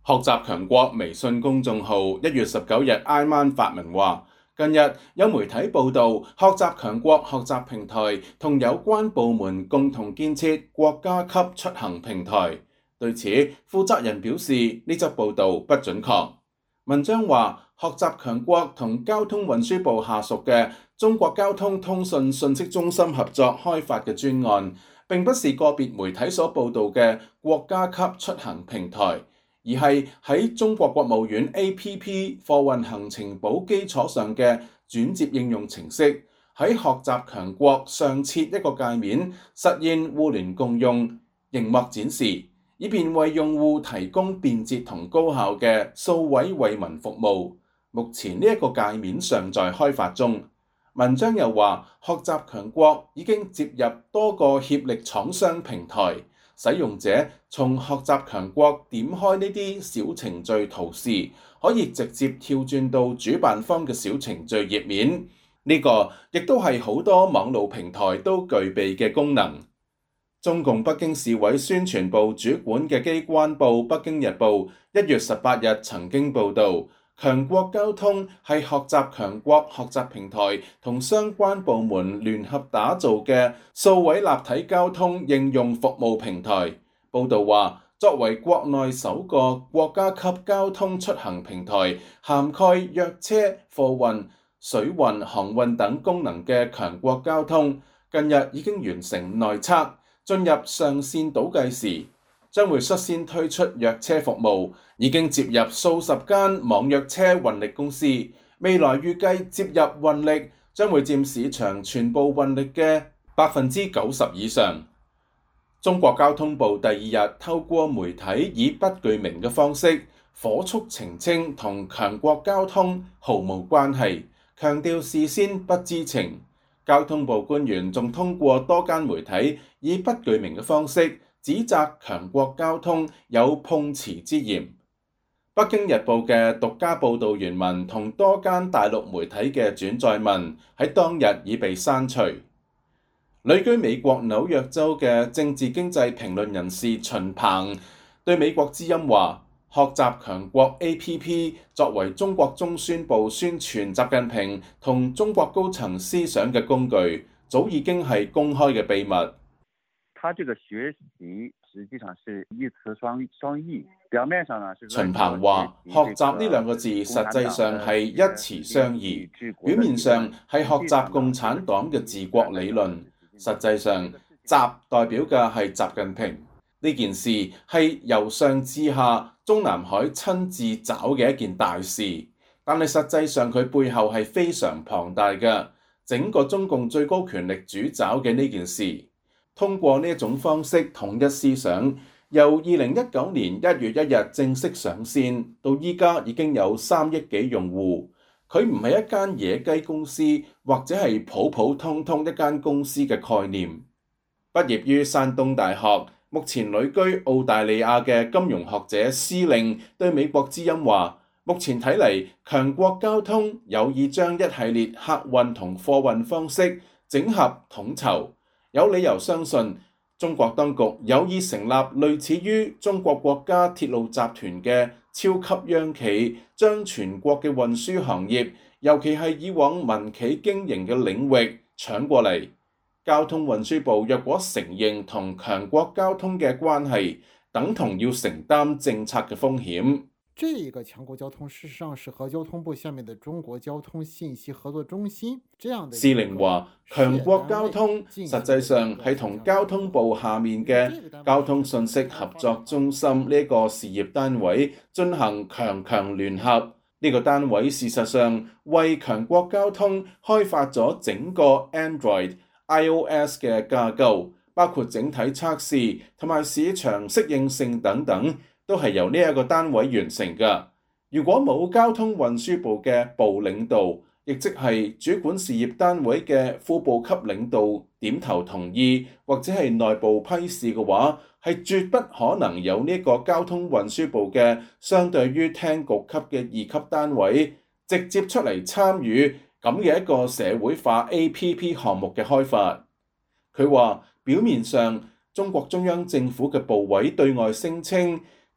學習強國微信公眾號1月19日挨晚發文話，近日有媒體報道，學習強國學習平台同有關部門共同建設國家級出行平台。對此，負責人表示呢則報道不準確。文章話，學習強國同交通運輸部下屬嘅中國交通通訊信息中心合作開發嘅專案，並不是個別媒體所報道嘅國家級出行平台，而係喺中國國務院 APP 貨運行程簿基礎上嘅轉接應用程式，喺學習強國上設一個界面，實現互聯共用、螢幕展示，以便為用戶提供便捷同高效嘅數位惠民服務。目前呢一個界面尚在開發中。文章又話，學習強國已經接入多個協力廠商平台，使用者從學習強國點開呢啲小程序圖示，可以直接跳轉到主辦方嘅小程序頁面。呢個亦都係好多網路平台都具備嘅功能。中共北京市委宣傳部主管嘅機關報《北京日報》1月18日曾經報導，強國交通係學習強國學習平台同相關部門聯合打造嘅數位立體交通應用服務平台。報導話，作為國內首個國家級交通出行平台，涵蓋約車、貨運、水運、航運等功能嘅強國交通，近日已經完成內測。進入上線倒計時，將會率先推出約車服務，已經接入數十間網約車運力公司，未來預計接入運力將會佔市場全部運力嘅90%以上。中國交通部第二日透過媒體以不具名嘅方式火速澄清同強國交通毫無關係，強調事先不知情。交通部官員仲通過多間媒體以不具名嘅方式指責強國交通有碰瓷之嫌。北京日報嘅獨家報導原文同多間大陸媒體嘅轉載文喺當日已被刪除。旅居美國紐約州嘅政治經濟評論人士秦鵬對美國之音話，學習強國 APP 作為中國中宣部宣傳習近平同中國高層思想嘅工具，早已經係公開嘅秘密。 他這個學習實際上是一詞雙義，表面上呢， 秦鵬話，學習呢兩個字實際上係一詞雙義，表面上係學習共產黨嘅治國理論，實際上習代表嘅係習近平。呢件事係由上至下中南海親自找嘅一件大事，但係實際上佢背後係非常龐大嘅，整個中共最高權力主找嘅呢件事。通過呢一種方式統一思想，由2019年1月1日正式上線到依家已經有3億幾用戶。佢唔係一間野雞公司，或者係普普通通一間公司嘅概念。畢業於山東大學，目前旅居澳大利亞嘅金融學者施令對美國之音話，目前睇嚟，強國交通有意將一系列客運同貨運方式整合統籌，有理由相信中國當局有意成立類似於中國國家鐵路集團嘅超級央企，將全國嘅運輸行業，尤其係以往民企經營嘅領域搶過嚟。交通運輸部若果承認同強國交通嘅關係，等同要承擔政策嘅風險。 這一個強國交通事實上是和交通部下面的中國交通信息合作中心這樣的。 施令話，強國交通實際上係同交通部下面嘅交通信息合作中心呢個事業單位進行強聯合。呢個單位事實上為強國交通開發咗整個 Android、iOS 嘅架構，包括整體測試同埋市場適應性等等，都係由呢一個單位完成嘅。如果冇交通運輸部嘅部領導，亦即係主管事業單位嘅副部級領導點頭同意，或者係內部批示嘅話，係絕不可能有呢個交通運輸部嘅相對於廳局級嘅2級單位直接出嚟參與咁嘅一個社會化 APP 項目嘅開發。佢話表面上中國中央政府嘅部委對外聲稱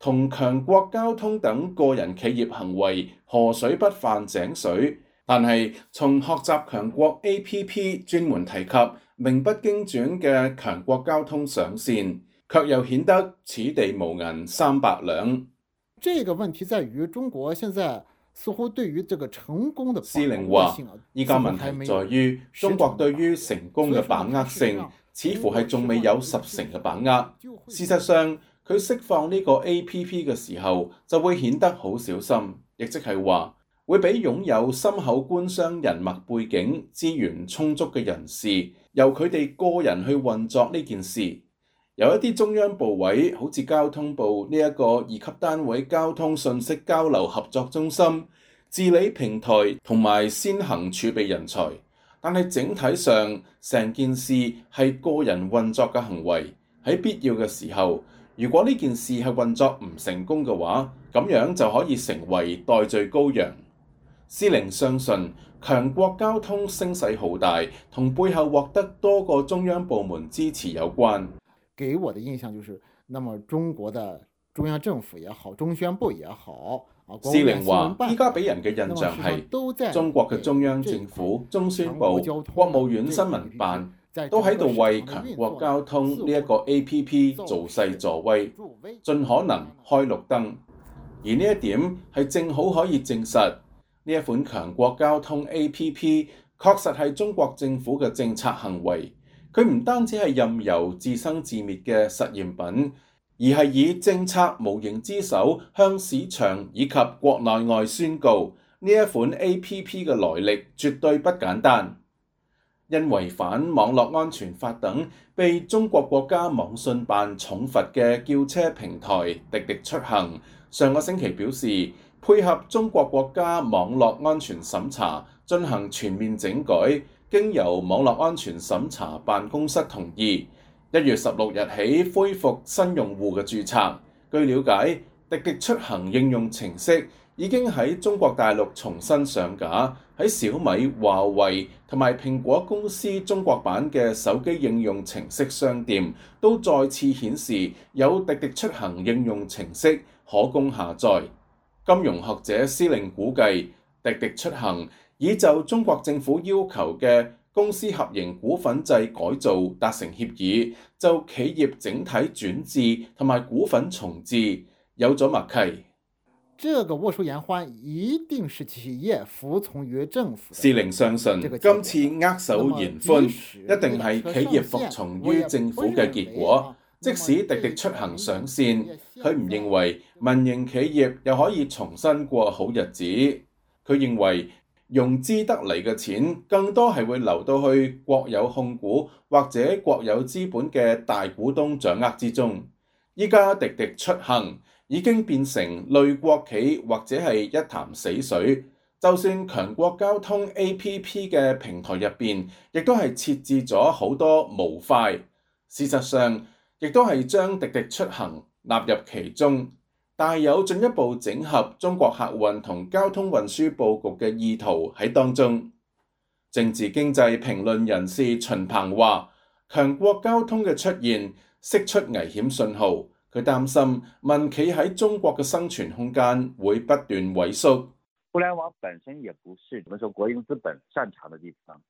同強國交通等個人企業行為河水不犯井水，但係從學習強國 APP 專門提及名不經傳嘅強國交通上線，卻又顯得此地無銀三百兩。 這個問題在於中國現在似乎對於這個成功的司令話，依家問題在於中國對於成功嘅把握性似乎係仲未有10%嘅把握。事實上，佢釋放呢個 APP 嘅時候就會顯得好小心，亦即係話會俾擁有深厚官商人脈背景、資源充足嘅人士，由佢哋個人去運作呢件事。有一啲中央部委，好似交通部呢一個2級單位交通信息交流合作中心，治理平台同埋先行儲備人才，但係整體上成件事係個人運作嘅行為。喺必要嘅時候，如果呢件事係運作唔成功嘅話，咁樣就可以成為代罪羔羊。司令相信強國交通聲勢浩大，同背後獲得多個中央部門支持有關。 給我的印象就是，那麼中國的中央政府也好，中宣部也好， 司令話依家俾人嘅印象係中國嘅中央政府、中宣部、國務院新聞辦都喺度為強國交通呢一個 APP 造勢助威，盡可能開綠燈。而呢一點係正好可以證實呢一款強國交通 APP 確實係中國政府嘅政策行為。佢唔單止係任由自生自滅嘅實驗品，而係以政策無形之手向市場以及國內外宣告呢一款 APP 嘅來歷絕對不簡單。因違反網絡安全法等被中國國家網信辦重罰嘅叫車平台滴滴出行，上個星期表示配合中國國家網絡安全審查進行全面整改。經由網絡安全審查辦公室同意，1月16日起恢復新用戶嘅註冊。據了解，滴滴出行應用程式已經喺中國大陸重新上架，喺小米、華為同埋蘋果公司中國版嘅手機應用程式商店都再次顯示有滴滴出行應用程式可供下載。金融學者司令估計，滴滴出行已就中國政府要求嘅公司合營股份制改造達成協議，就企業整體轉制同埋股份重置有咗默契。 這個握手言歡一定是企業服從於政府。 司令相信今次握手言歡一定係企業服從於政府嘅結果。即使滴滴出行上線，佢唔認為民營企業又可以重新過好日子。佢認為融資得嚟嘅錢更多係會流到去國有控股或者國有資本嘅大股東掌握之中。依家滴滴出行已經變成類國企或者係一潭死水。就算強國交通 APP 嘅平台入邊，亦都係設置咗好多模塊。事實上，亦都係將滴滴出行納入其中。但有進一步整合中國客運同交通運輸佈局嘅意圖喺當中。政治經濟評論人士秦鵬話：強國交通嘅出現釋出危險信號，佢擔心民企喺中國嘅生存空間會不斷萎縮。 互聯網本身也不是我們說國營資本擅長的地方。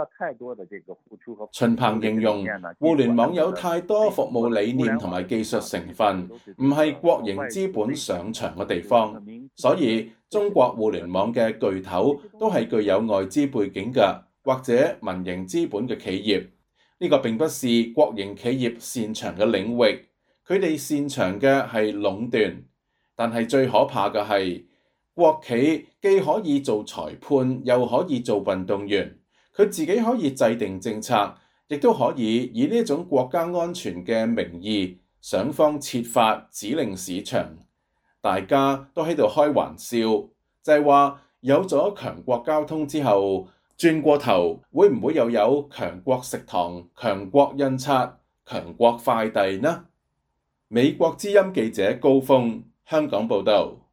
秦鵬形容互聯網有太多服務理念同埋技術成分，唔係國營資本上場嘅地方，所以中國互聯網嘅巨頭都係具有外資背景嘅，或者民營資本嘅企業。呢個並不是國營企業擅長嘅領域，佢哋擅長嘅係壟斷。但係最可怕嘅係國企既可以做裁判，又可以做運動員。佢自己可以制定政策，亦都可以以呢種國家安全嘅名義想方設法指令市場。大家都喺度開玩笑，就係話有咗強國交通之後，轉過頭會唔會又有強國食堂、強國印刷、強國快遞呢？美國之音記者高峰，香港報導。